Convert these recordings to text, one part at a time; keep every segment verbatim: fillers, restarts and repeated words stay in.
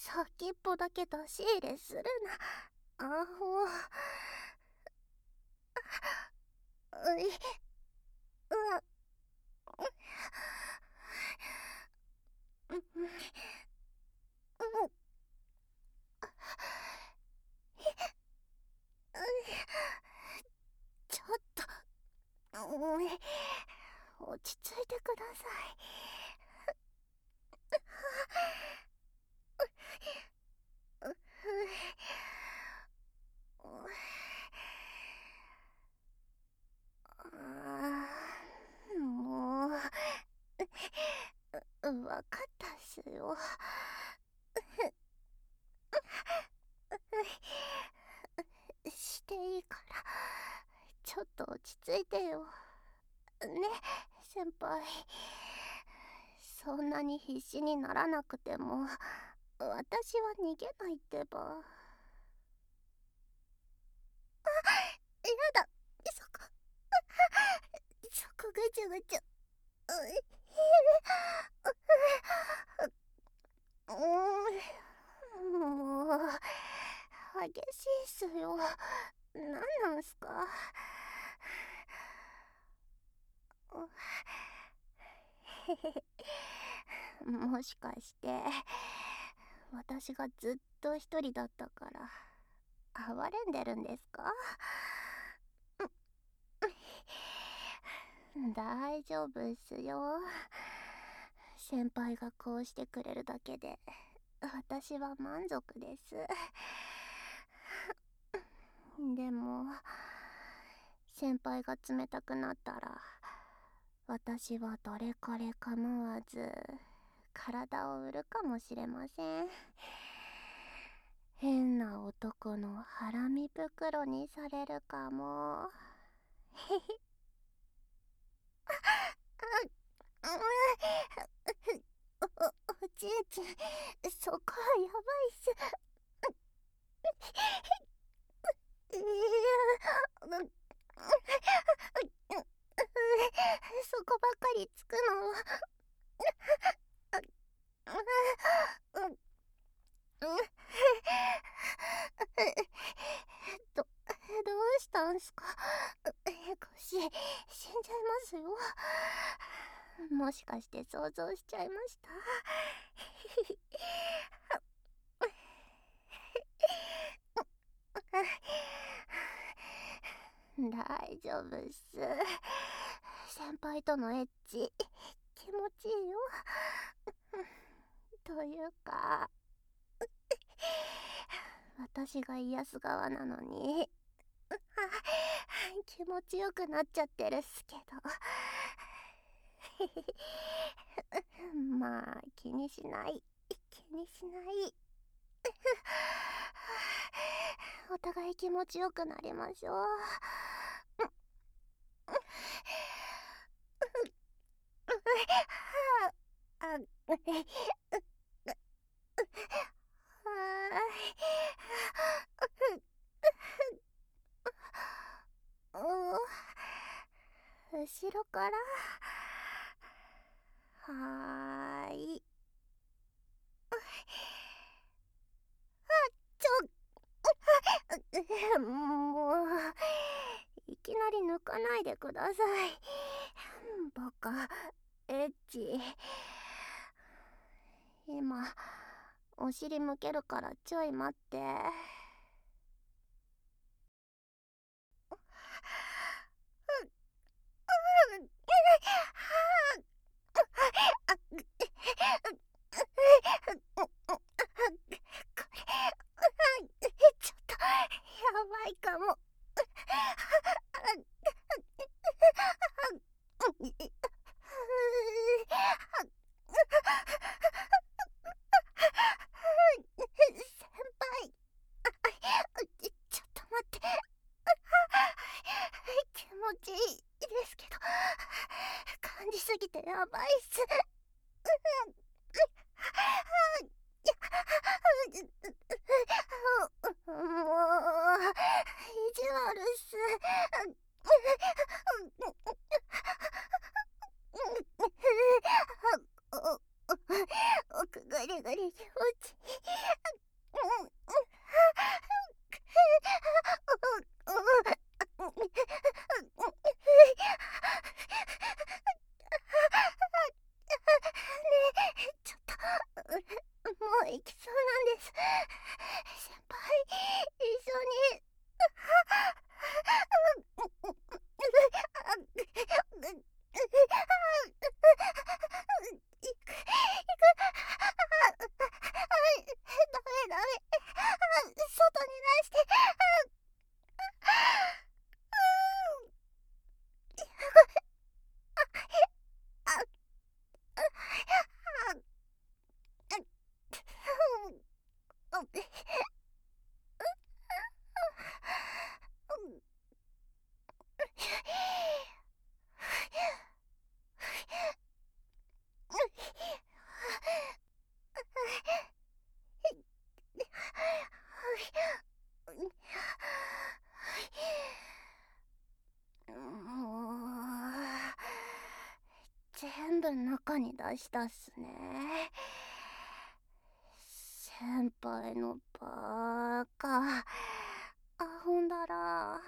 先っぽだけ出し入れするな、アホ。うい、うわ、う、う、う、ちょっと、うん、落ち着いてください。う、う、あー、もう、う、わかったっすよ。していいから、ちょっと落ち着いてよ。ね、先輩。そんなに必死にならなくても、私は逃げないってば。やだ、そこ、そこぐちゅぐちゅ。う、う、もう、激しいっすよ。なんなんすか。もしかして私がずっと一人だったから哀れんでるんですか？大丈夫っすよ。先輩がこうしてくれるだけで私は満足です。でも先輩が冷たくなったら私はどれ彼構わず体を売るかもしれません。変な男のハラミ袋にされるかも。お、おじいちゃん、そこはやばいっす。いや、そこばっかりつくのはど、どうしたんすか？腰死んじゃいますよ。もしかして想像しちゃいました？大丈夫っす。先輩とのエッチ気持ちいいよ。というか私が癒す側なのに気持ちよくなっちゃってるっすけど。まあ気にしない、気にしない。お互い気持ちよくなりましょう。後ろから。はーい。ちょ、もう、いきなり抜かないでください。バカ、エッチ。今、お尻向けるからちょい待って。ちょっと、やばいかも。先輩、ちょっと待って。気持ちいいですけど、感じすぎてやばいっす。もう、意地悪っす。奥ぐりぐり気持ちいい。 できそうなんです。先輩、一緒に。ダメダメ。外に出して。もう全部中に出したっすね。先輩のバーカアホんだら。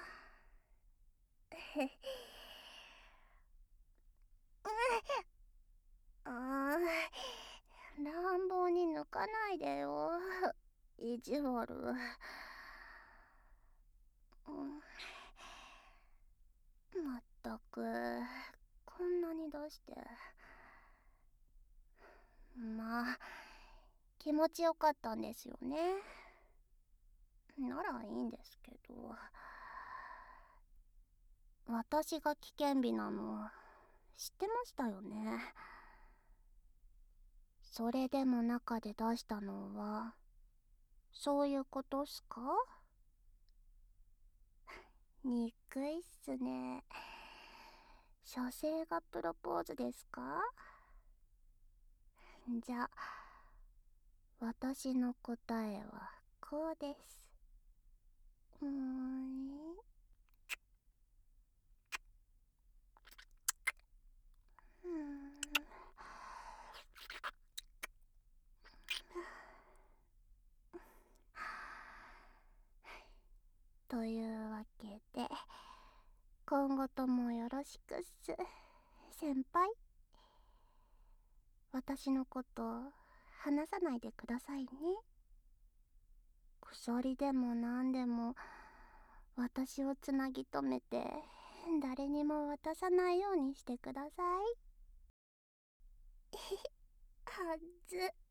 あー、乱暴に抜かないでよ、意地悪。うん、まったくこんなに出して。まあ気持ちよかったんですよね。ならいいんですけど、私が危険日なの知ってましたよね。それでも中で出したのはそういうことっすか？憎いっすね。女性がプロポーズですか？じゃあ私の答えはこうです。うーん。うーん。というわけで今後ともよろしくっす、先輩。私のこと話さないでくださいね。鎖でも何でも私をつなぎ止めて誰にも渡さないようにしてください。はず